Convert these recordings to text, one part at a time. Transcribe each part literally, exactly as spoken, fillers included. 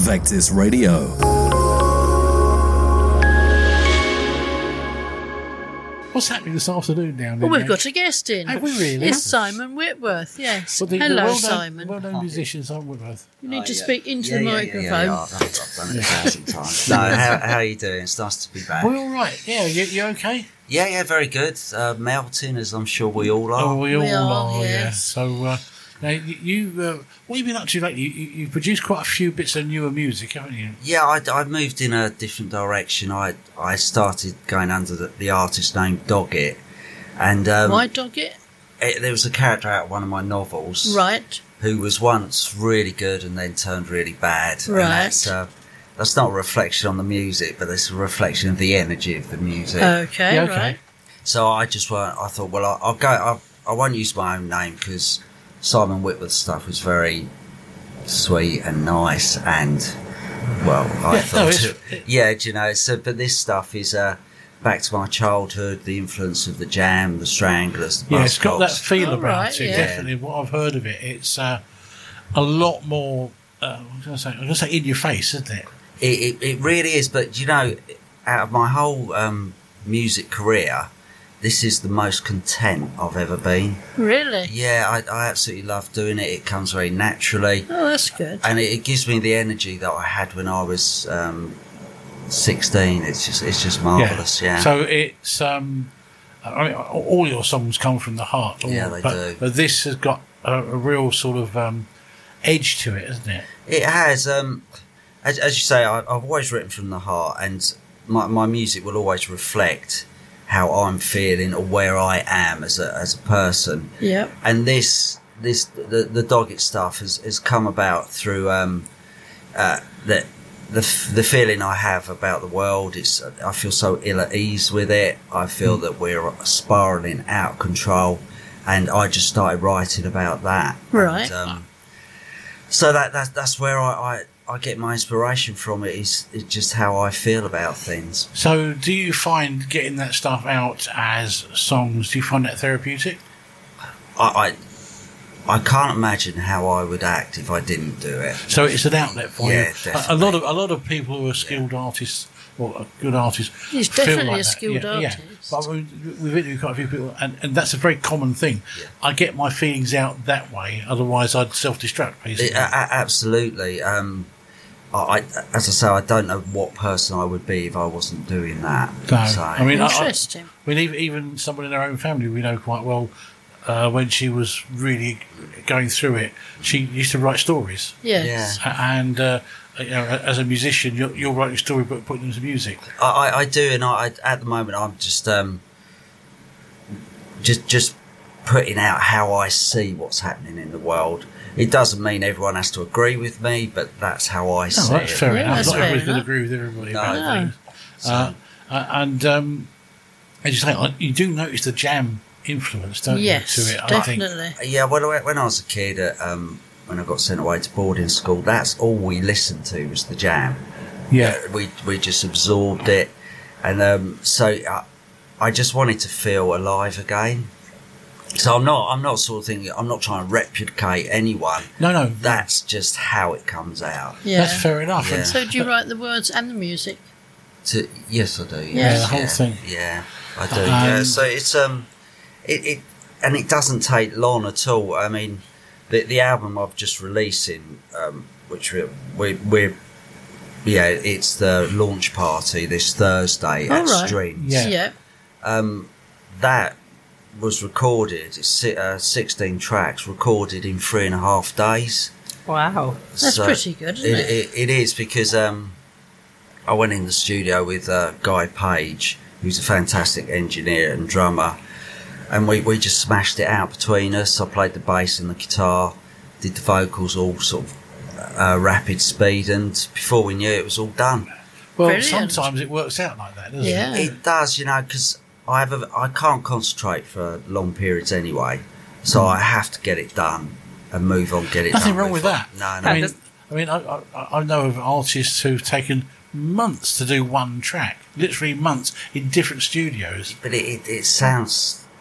Vectis Radio. What's happening this afternoon down there? Well, we've got a guest in. Have we really? It's Simon Whitworth, yes. Well, the, Hello, the well-known, Simon. well-known musician Simon Whitworth. You need Oh, to yeah. speak into yeah, the yeah, microphone. Yeah, yeah, yeah. I've, I've done it a thousand times. No, how, how are you doing? It's nice to be back. We're all right. Yeah, you, you okay? Yeah, yeah, very good. Uh, melting, as I'm sure we all are. Oh, we all We are, are, yeah. yes. So, uh, now, you, you uh, what have you been up to lately? You, you, you produced quite a few bits of newer music, haven't you? Yeah, I, I moved in a different direction. I I started going under the, the artist name Doggett. And um, Why dog it? it, there was a character out of one of my novels Right. who was once really good and then turned really bad. Right. And that's, uh, that's not a reflection on the music, but it's a reflection of the energy of the music. Okay, Yeah, okay. right. So I just went, I thought, well, I'll, I'll go, I'll, I won't use my own name because Simon Whitworth's stuff was very sweet and nice and, well, I Yeah, thought, no, it's- yeah, do you know, so, but this stuff is, uh, back to my childhood, the influence of the Jam, the Stranglers, the Yeah, it's got that Buzzcocks. feel Oh, about right, it, yeah. definitely. What I've heard of it, it's uh, a lot more, uh, I was going to say, I was going to say in your face, isn't it? It, it, it really is, but you know, out of my whole um, music career, this is the most content I've ever been. Really? Yeah, I, I absolutely love doing it. It comes very naturally. Oh, that's good. And it, it gives me the energy that I had when I was um, sixteen. It's just, it's just marvellous. Yeah. So it's, um, I mean, all your songs come from the heart. all- Yeah, they but, do. But this has got a, a real sort of um, edge to it, hasn't it? It has. Um, as, as you say, I, I've always written from the heart, and my, my music will always reflect how I'm feeling or where I am as a as a person. Yep. And this this the the Doggett stuff has, has come about through um, uh, the the f- the feeling I have about the world. It's I feel so ill at ease with it. I feel that we're spiraling out of control, and I just started writing about that. Right. And, um, so that that's that's where I, I I get my inspiration from. It is it's just how I feel about things. So do you find getting that stuff out as songs, do you find that therapeutic? I, I I can't imagine how I would act if I didn't do it. So it's an outlet for Yeah, you. A, a definitely. lot of a lot of people who are skilled artists or a good artists. He's feel definitely like a that. skilled yeah, Yeah. artist. But I mean, we've interviewed quite a few people, and, and that's a very common thing. Yeah. I get my feelings out that way. Otherwise, I'd self-destruct. Basically. It- a- a- absolutely. Um, I, I, as I say, I don't know what person I would be if I wasn't doing that. No. So, I mean, I, I, Interesting. I mean, even, even someone in our own family we know quite well. Uh, when she was really going through it, she used to write stories. Yes. Yeah. And uh, you know, as a musician, you're, you're writing a story but putting them to music. I, I, I do, and I, I at the moment I'm just um, just just putting out how I see what's happening in the world. It doesn't mean everyone has to agree with me, but that's how I Oh, see that's it. fair Yeah, enough. that's Not fair everybody's going to enough. agree with everybody No. about No. things. Uh, uh, and um, as you say, like, you do notice the Jam influence, don't Yes, you, to it? I think. definitely. Yeah, well, when I was a kid, uh, um, when I got sent away to boarding school, that's all we listened to was the Jam. Yeah. Uh, we we just absorbed it, and um, so I, I just wanted to feel alive again. So I'm not I'm not sort of thinking I'm not trying to replicate anyone. No, no. That's just how it comes out. Yeah. That's fair enough. Yeah. And So do you write the words and the music? To, yes, I do. Yes, Yeah, the whole thing. Yeah, I do. Um, yeah. So it's um, it, it and it doesn't take long at all. I mean, the the album I've just releasing, um, which we're, we we're yeah, it's the launch party this Thursday Oh, at right. Strings. Yeah. Yeah. Um, that was recorded. It's si- uh, sixteen tracks recorded in three and a half days. Wow. That's So pretty good, isn't it? it, it is because um, I went in the studio with uh, Guy Page, who's a fantastic engineer and drummer, and we, we just smashed it out between us. I played the bass and the guitar, did the vocals all sort of uh, rapid speed, and before we knew it, it was all done. well, Brilliant. sometimes it works out like that, doesn't Yeah. it? It does, you know, because I have a, I can't concentrate for long periods anyway, so I have to get it done and move on, get it Nothing done. wrong with before- that. No, no. I mean, I mean, I, I, I know of artists who've taken months to do one track, literally months in different studios. But it, it, it sounds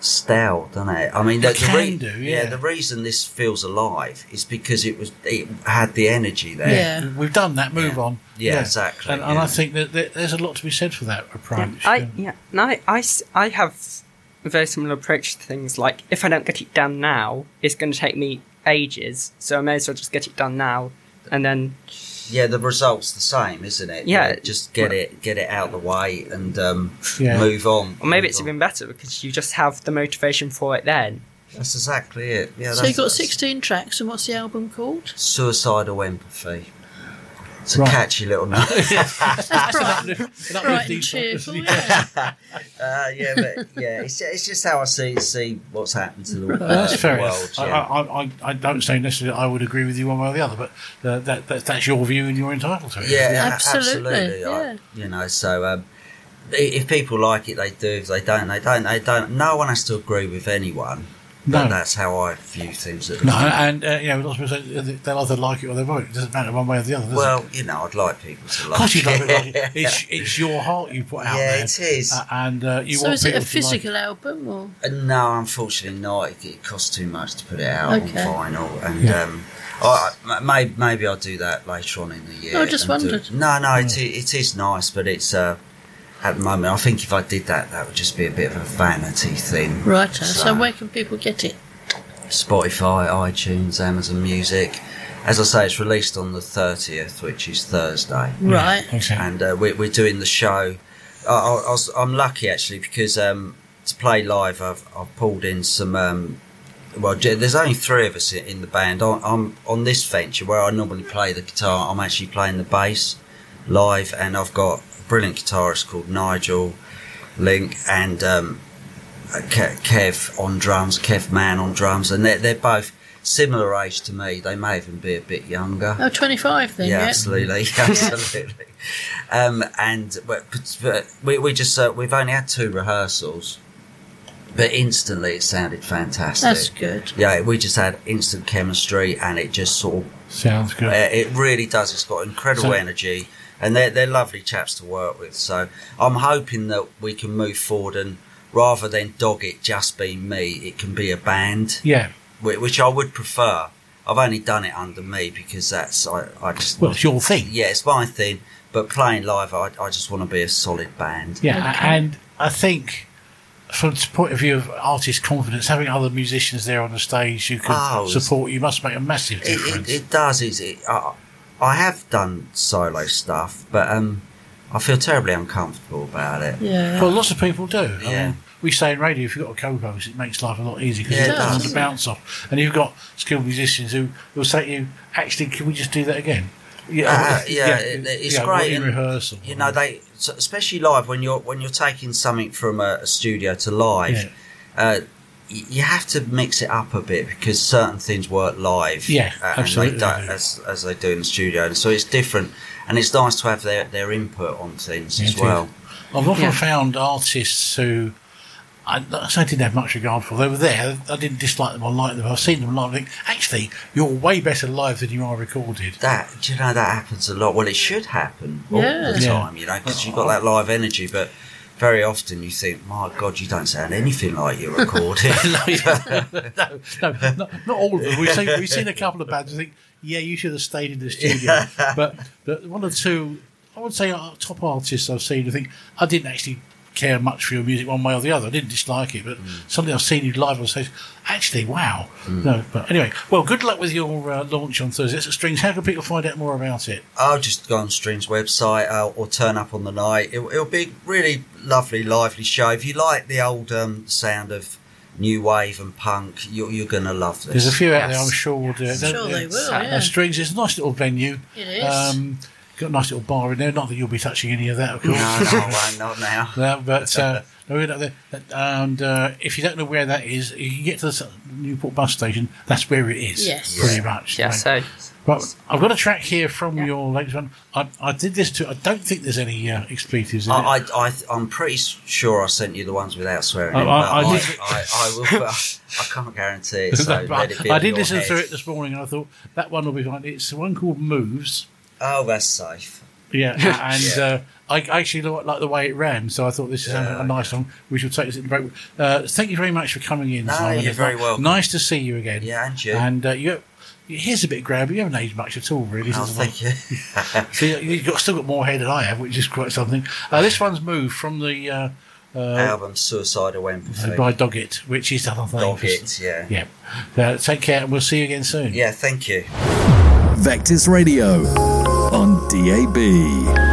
stale, doesn't it? I mean, It the, the can do, yeah. The reason this feels alive is because it was it had the energy there. Yeah. We've done that. Move Yeah. on. Yeah, exactly, And, and yeah. I think that, that there's a lot to be said for that approach. I yeah, and I, I s- I have a very similar approach to things. Like, if I don't get it done now, it's going to take me ages, so I may as well just get it done now, and then Yeah, the result's the same, isn't it? Yeah. You know, just get it get it out of the way and um, Yeah. move on. or maybe Move it's on. even better because you just have the motivation for it then. That's exactly it. Yeah, So that's, you've got that's sixteen tracks, and what's the album called? Suicidal Empathy. It's a Right. catchy little name. That's bright, An uplift- bright and uplifting- cheerful, yeah. yeah. Uh, yeah, but yeah, it's, it's just how I see see what's happened to the, uh, That's fair the enough. world. I, Yeah. I, I, I don't say necessarily I would agree with you one way or the other, but uh, that, that that's your view and you're entitled to it. Yeah, a- Absolutely, absolutely. I- yeah. you know, so um, i- if people like it, they do. If they don't, they don't. They don't. No one has to agree with anyone. But No. that's how I view things. At the No, moment. and uh, you know, lots of people say they'll either like it or they won't. It doesn't matter one way or the other. Does Well, you know, I'd like people to it? like Of course, you it. love it. Like it. It's it's your heart you put out Yeah, there. it is. Uh, and uh, you So want is it a people to like physical album, or Uh, no, unfortunately not. It, it costs too much to put it out Okay. on vinyl, and Yeah. um, I, maybe maybe I'll do that later on in the year. Oh, I just and do- wondered. No, no, it, it is nice, but it's uh, at the moment. I think if I did that, that would just be a bit of a vanity thing. right? So, So- where can people get it? Spotify, iTunes, Amazon Music. As I say, it's released on the thirtieth, which is Thursday. Right. Okay. And uh, we're, we're doing the show. I, I, I was, I'm lucky actually because um, to play live, I've, I've pulled in some. Um, well, j- there's only three of us in, in the band. I'm, I'm on this venture where I normally play the guitar. I'm actually playing the bass live, and I've got a brilliant guitarist called Nigel Link and um, Ke- Kev on drums, Kev Mann on drums, and they're, they're both similar age to me. They may even be a bit younger. Oh, twenty-five then, Yeah, yeah? absolutely, absolutely. Um, and but, but we we just uh, we've only had two rehearsals, but instantly it sounded fantastic. That's good. Yeah, we just had instant chemistry, and it just sort of Sounds good. uh, it really does. It's got incredible So- energy, and they're they're lovely chaps to work with. So I'm hoping that we can move forward, and rather than dog it just being me, it can be a band, Yeah. whi- which I would prefer. I've only done it under me because that's I, I just Well, it's your thing. yeah, it's my thing. But playing live, I, I just want to be a solid band. Yeah, Okay. and I think from the point of view of artist confidence, having other musicians there on the stage who can Oh, it's- support you must make a massive It, difference. it, it does. Is it? I, I have done solo stuff, but um, I feel terribly uncomfortable about it. Yeah. Well, lots of people do. I Yeah. mean, we say in radio, if you've got a co-host, it makes life a lot easier because Yeah, you it don't have does. to bounce off. And you've got skilled musicians who will say to you, actually, can we just do that again? Yeah, Uh, yeah, it- it's yeah, great, in and, rehearsal. You know, they so- especially live when you're when you're taking something from a, a studio to live. Yeah. Uh, y- you have to mix it up a bit because certain things work live, Yeah, uh, absolutely and they they don't, do. as as they do in the studio, and so it's different. And it's nice to have their, their input on things Yeah, as it is. well. I've often Yeah. found artists who I, I say I didn't have much regard for. They were there. I didn't dislike them. I liked them. I've seen them live. I think, actually, you're way better live than you are recorded. That do you know that happens a lot. Well, it should happen all Yeah. the Yeah. time, you know, because you've got that live energy. But very often you think, my God, you don't sound anything like you're recorded. no, no, not, not all of them. We've seen, we've seen a couple of bands. I think, yeah, you should have stayed in the studio. But, but one or two, I would say, uh, top artists I've seen. I think I didn't actually care much for your music one way or the other. I didn't dislike it, but something I've seen you live on stage, actually, wow. No, but anyway, well, good luck with your uh, launch on Thursday. It's at Strings. How can people find out more about it? I'll just go on Strings website uh, or turn up on the night. It'll, it'll be a really lovely, lively show. If you like the old um, sound of new wave and punk, you're, you're going to love this. There's a few out there, Yes. I'm sure. Will do it. Sure they will, Uh, yeah. Strings is a nice little venue. It is. Um, got a nice little bar in there. Not that you'll be touching any of that, of course. No, no, I won't, not now. No, but uh, no, we're not there. And uh, if you don't know where that is, you can get to the s- Newport bus station. That's where it is. Yes. pretty Yeah. much. Yeah, Right. so Right, I've got a track here from Yeah. your latest one. I, I did this too. I don't think there's any uh, expletives in it. I, I, I, I'm pretty sure I sent you the ones without swearing. I- in, I- but I I, did- I, I, will. But I can't guarantee it. So But let it be I on did your listen head. through it this morning, and I thought that one will be fine. It's the one called Moves. Oh, that's safe. Yeah, and Yeah. Uh, I actually li- like the way it ran, so I thought this is a, a nice one. We should take this in the break. Uh, thank you very much for coming in. No, Simon. you're very welcome. Nice to see you again. Yeah, and you. And uh, you, here's a bit grab. You haven't aged much at all, really. Oh, since thank you. So you- you've got, still got more hair than I have, which is quite something. Uh, this one's moved from the uh, uh, Album Suicidal Empathy. by Doggett, which is another thing. Dog It, yeah. Yeah. Uh, take care, and we'll see you again soon. Yeah, thank you. Vectis Radio on D A B.